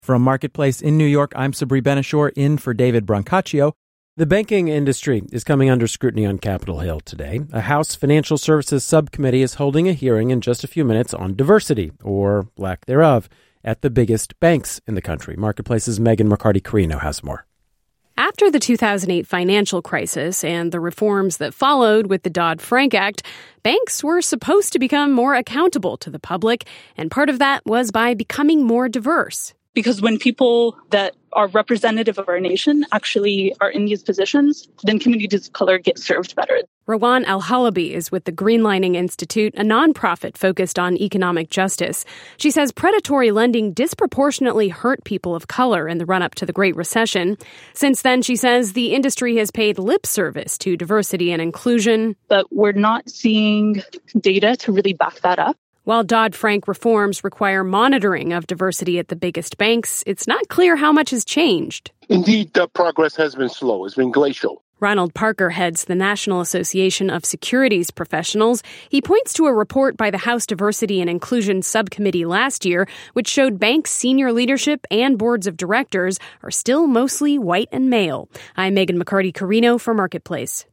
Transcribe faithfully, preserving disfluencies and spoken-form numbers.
From Marketplace in New York, I'm Sabri Ben-Achour, in for David Brancaccio. The banking industry is coming under scrutiny on Capitol Hill today. A House Financial Services Subcommittee is holding a hearing in just a few minutes on diversity, or lack thereof, at the biggest banks in the country. Marketplace's Megan McCarty-Carino has more. After the two thousand eight financial crisis and the reforms that followed with the Dodd-Frank Act, banks were supposed to become more accountable to the public, and part of that was by becoming more diverse. Because when people that are representative of our nation actually are in these positions, then communities of color get served better. Rawan Al-Halabi is with the Greenlining Institute, a nonprofit focused on economic justice. She says predatory lending disproportionately hurt people of color in the run-up to the Great Recession. Since then, she says, the industry has paid lip service to diversity and inclusion. But we're not seeing data to really back that up. While Dodd-Frank reforms require monitoring of diversity at the biggest banks, it's not clear how much has changed. Indeed, the progress has been slow. It's been glacial. Ronald Parker heads the National Association of Securities Professionals. He points to a report by the House Diversity and Inclusion Subcommittee last year, which showed banks' senior leadership and boards of directors are still mostly white and male. I'm Megan McCarty-Carino for Marketplace.